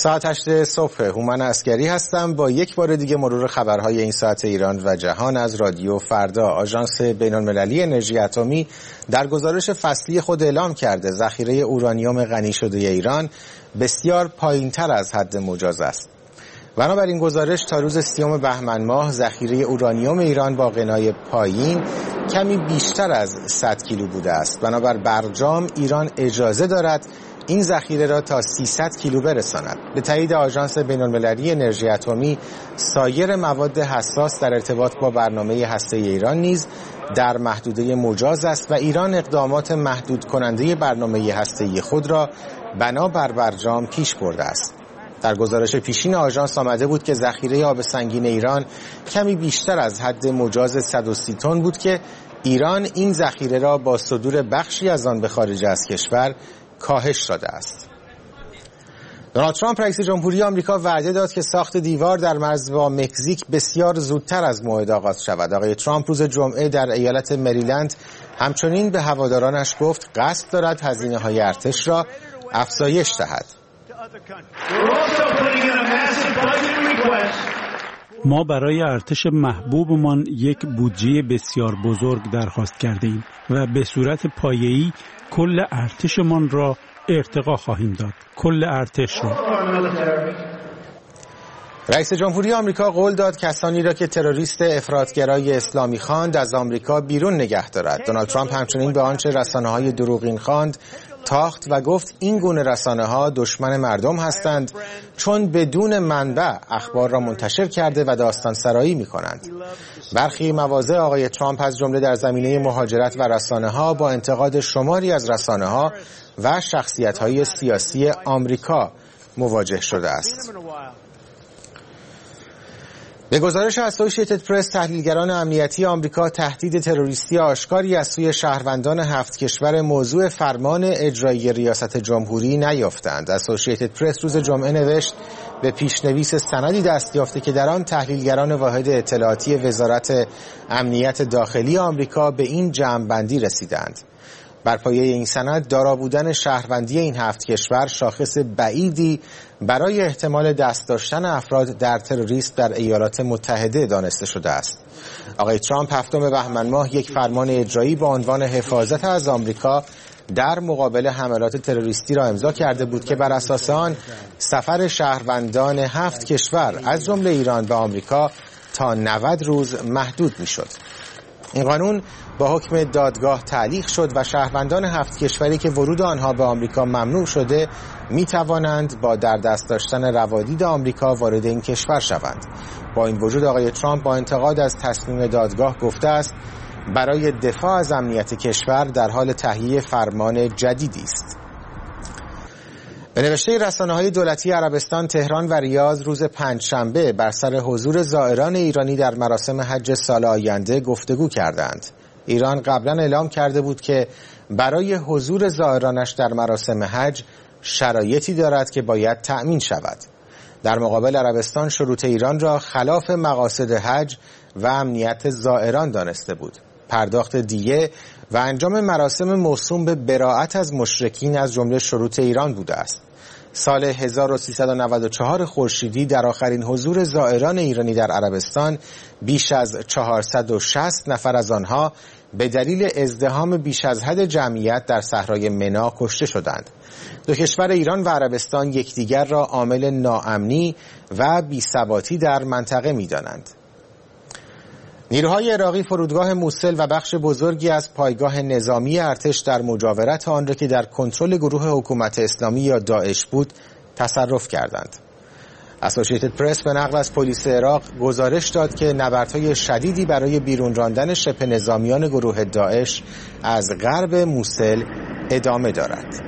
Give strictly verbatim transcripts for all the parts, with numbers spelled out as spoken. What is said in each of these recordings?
ساعت هشت صبح، هومن عسکری هستم با یک بار دیگه مرور خبرهای این ساعت ایران و جهان از رادیو فردا. آژانس بین‌المللی انرژی اتمی در گزارش فصلی خود اعلام کرده ذخیره اورانیوم غنی شده ایران بسیار پایین‌تر از حد مجاز است. بنابراین گزارش تا روز سیوم بهمن ماه ذخیره اورانیوم ایران با غنای پایین کمی بیشتر از صد کیلو بوده است. بنابر برجام ایران اجازه دارد این ذخیره را تا سیصد کیلو برساند. به تایید آژانس بین‌المللی انرژی اتمی، سایر مواد حساس در ارتباط با برنامه هسته‌ای ایران نیز در محدوده مجاز است و ایران اقدامات محدود کننده برنامه هسته‌ای خود را بنابر برجام پیش برده است. در گزارش پیشین آژانس آمده بود که ذخیره آب سنگین ایران کمی بیشتر از حد مجاز صد و سی تن بود که ایران این ذخیره را با صدور بخشی از آن به خارج از کشور کاهش داده است. دونالد ترامپ رئیس جمهوری آمریکا وعده داد که ساخت دیوار در مرز با مکزیک بسیار زودتر از موعد آغاز شود. آقای ترامپ روز جمعه در ایالت مریلند همچنین به هوادارانش گفت قصد دارد هزینه‌های ارتش را افزایش دهد. ما برای ارتش محبوبمان یک بودجه بسیار بزرگ درخواست کردیم و به صورت پایه‌ای کل ارتشمان را ارتقا خواهیم داد. کل ارتش را. رئیس جمهوری آمریکا قول داد کسانی را که تروریست افراطگرای اسلامی خواند از آمریکا بیرون نگه دارد. دونالد ترامپ همچنین به آنچه رسانه‌های دروغین خواند تاخت و گفت این گونه رسانه‌ها دشمن مردم هستند چون بدون منبع اخبار را منتشر کرده و داستان سرایی می‌کنند. برخی مواضع آقای ترامپ از جمله در زمینه مهاجرت و رسانه‌ها با انتقاد شماری از رسانه‌ها و شخصیت‌های سیاسی آمریکا مواجه شده است. به گزارش اسوسییتد پرس، تحلیلگران امنیتی آمریکا تهدید تروریستی آشکاری از سوی شهروندان هفت کشور موضوع فرمان اجرایی ریاست جمهوری نیافتند. اسوسییتد پرس روز جمعه نوشت به پیشنویس سندی دست یافته که در آن تحلیلگران واحد اطلاعاتی وزارت امنیت داخلی آمریکا به این جمع‌بندی رسیدند. بر پایه این سند دارا بودن شهروندی این هفت کشور شاخص بعیدی برای احتمال دست داشتن افراد در تروریسم در ایالات متحده دانسته شده است. آقای ترامپ هفتم بهمن ماه یک فرمان اجرایی با عنوان حفاظت از آمریکا در مقابل حملات تروریستی را امضا کرده بود که بر اساس آن سفر شهروندان هفت کشور از جمله ایران به آمریکا تا نود روز محدود می‌شد. این قانون با حکم دادگاه تعلیق شد و شهروندان هفت کشوری که ورود آنها به آمریکا ممنوع شده می توانند با در دست داشتن روادید آمریکا وارد این کشور شوند. با این وجود آقای ترامپ با انتقاد از تصمیم دادگاه گفته است برای دفاع از امنیت کشور در حال تهیه فرمان جدیدی است. به نوشته رسانه‌های دولتی عربستان، تهران و ریاض روز پنجشنبه بر سر حضور زائران ایرانی در مراسم حج سال آینده گفتگو کردند. ایران قبلا اعلام کرده بود که برای حضور زائرانش در مراسم حج شرایطی دارد که باید تأمین شود. در مقابل عربستان شروط ایران را خلاف مقاصد حج و امنیت زائران دانسته بود. پرداخت دیه و انجام مراسم موسوم به براءت از مشرکین از جمله شروط ایران بوده است. سال هزار و سیصد و نود و چهار خورشیدی در آخرین حضور زائران ایرانی در عربستان بیش از چهارصد و شصت نفر از آنها به دلیل ازدحام بیش از حد جمعیت در صحرای منی کشته شدند. دو کشور ایران و عربستان یکدیگر را عامل ناامنی و بی‌ثباتی در منطقه می‌دانند. نیروهای عراقی فرودگاه موصل و بخش بزرگی از پایگاه نظامی ارتش در مجاورت آن را که در کنترل گروه حکومت اسلامی یا داعش بود تصرف کردند. اسوسییتد پرس به نقل از پلیس عراق گزارش داد که نبردهای شدیدی برای بیرون راندن شبه نظامیان گروه داعش از غرب موصل ادامه دارد.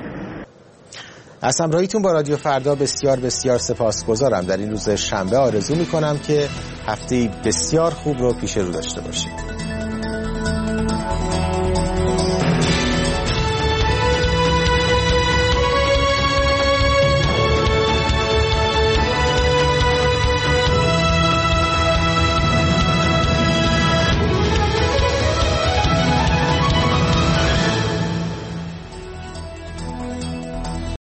از همراهیتون با رادیو فردا بسیار بسیار سپاسگزارم. در این روز شنبه آرزو می‌کنم که هفته‌ای بسیار خوب رو پیش رو داشته باشید.